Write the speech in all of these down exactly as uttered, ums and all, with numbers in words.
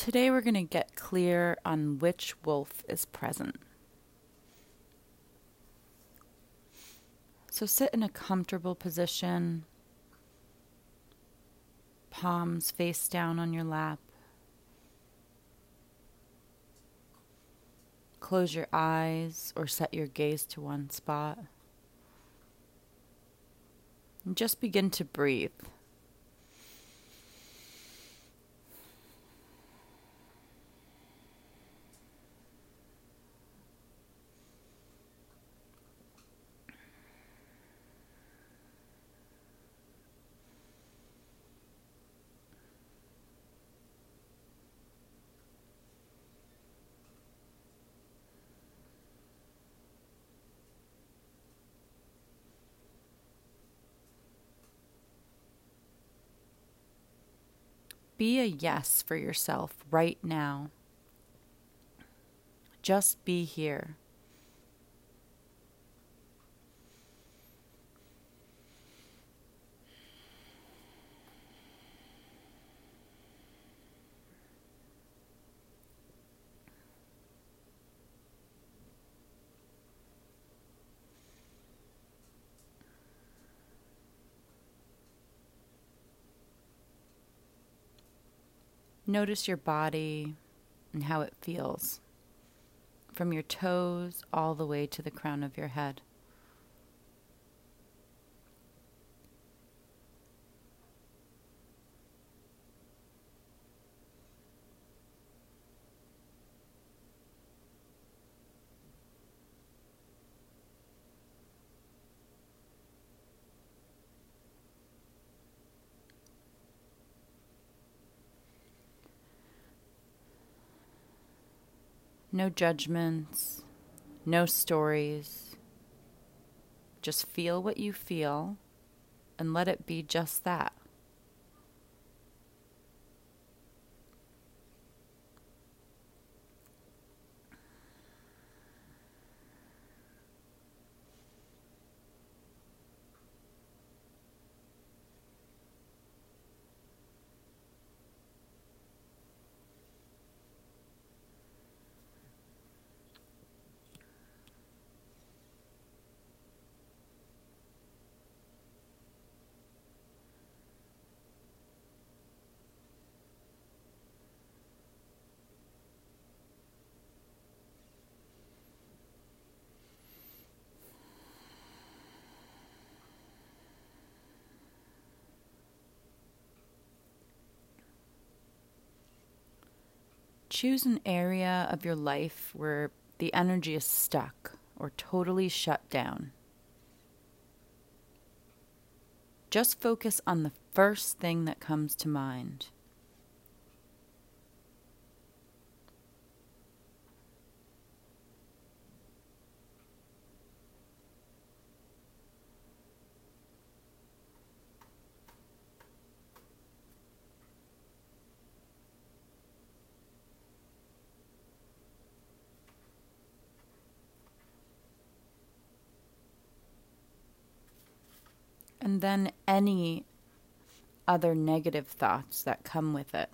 Today we're going to get clear on which wolf is present. So sit in a comfortable position, palms face down on your lap. Close your eyes or set your gaze to one spot. And just begin to breathe. Be a yes for yourself right now. Just be here. Notice your body and how it feels, from your toes all the way to the crown of your head. No judgments, no stories. Just feel what you feel and let it be just that. Choose an area of your life where the energy is stuck or totally shut down. Just focus on the first thing that comes to mind. And then any other negative thoughts that come with it.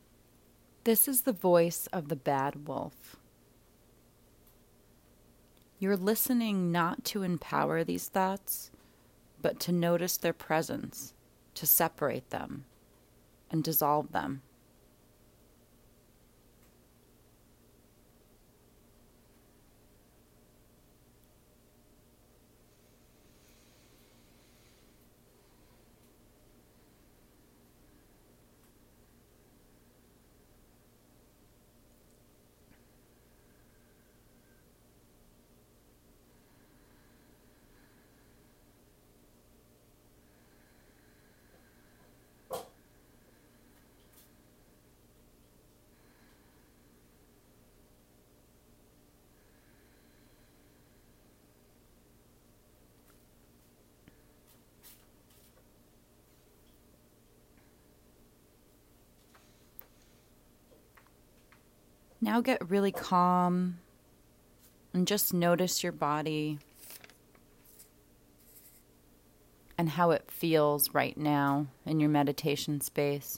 This is the voice of the bad wolf. You're listening not to empower these thoughts, but to notice their presence, to separate them and dissolve them. Now get really calm and just notice your body and how it feels right now in your meditation space.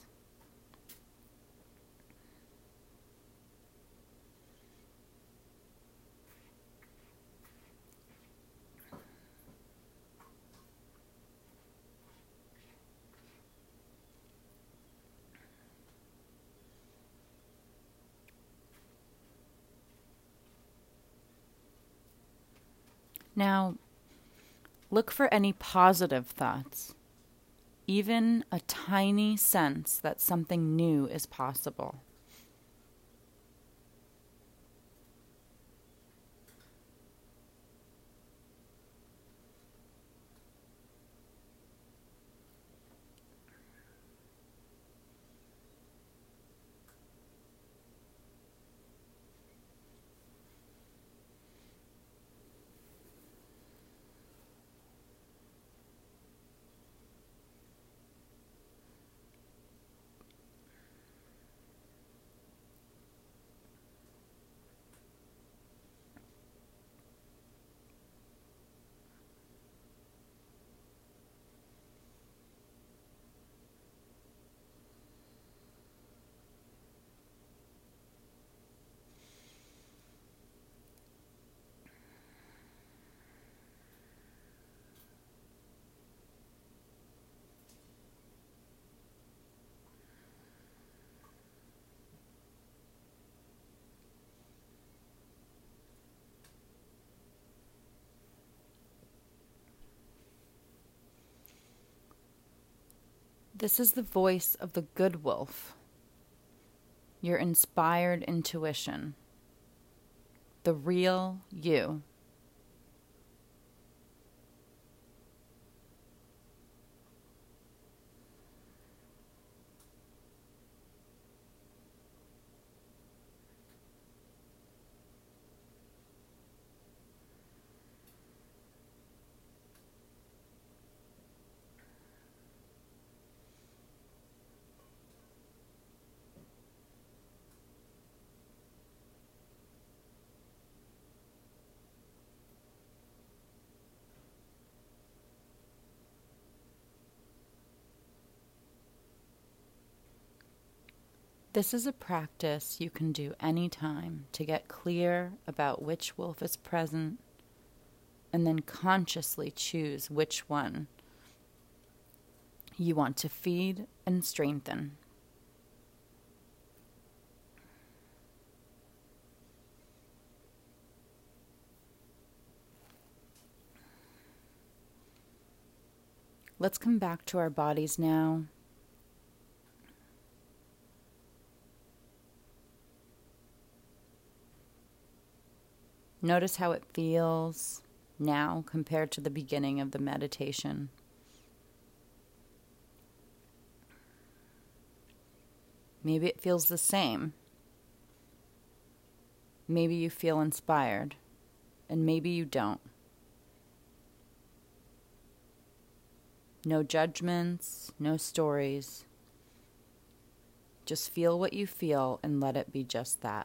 Now, look for any positive thoughts, even a tiny sense that something new is possible. This is the voice of the good wolf, your inspired intuition, the real you. This is a practice you can do anytime to get clear about which wolf is present and then consciously choose which one you want to feed and strengthen. Let's come back to our bodies now. Notice how it feels now compared to the beginning of the meditation. Maybe it feels the same. Maybe you feel inspired, and maybe you don't. No judgments, no stories. Just feel what you feel and let it be just that.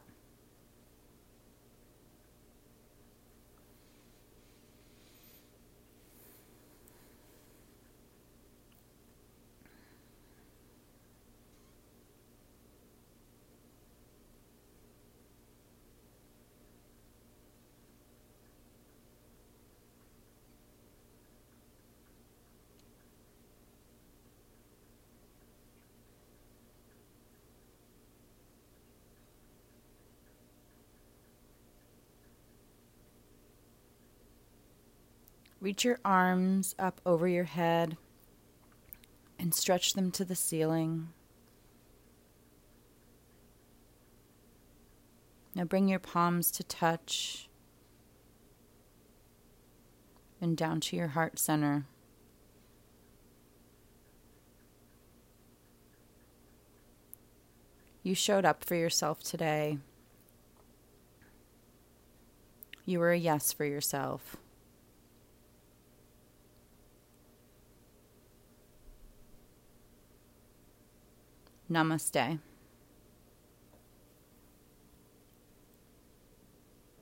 Reach your arms up over your head and stretch them to the ceiling. Now bring your palms to touch and down to your heart center. You showed up for yourself today. You were a yes for yourself. Namaste.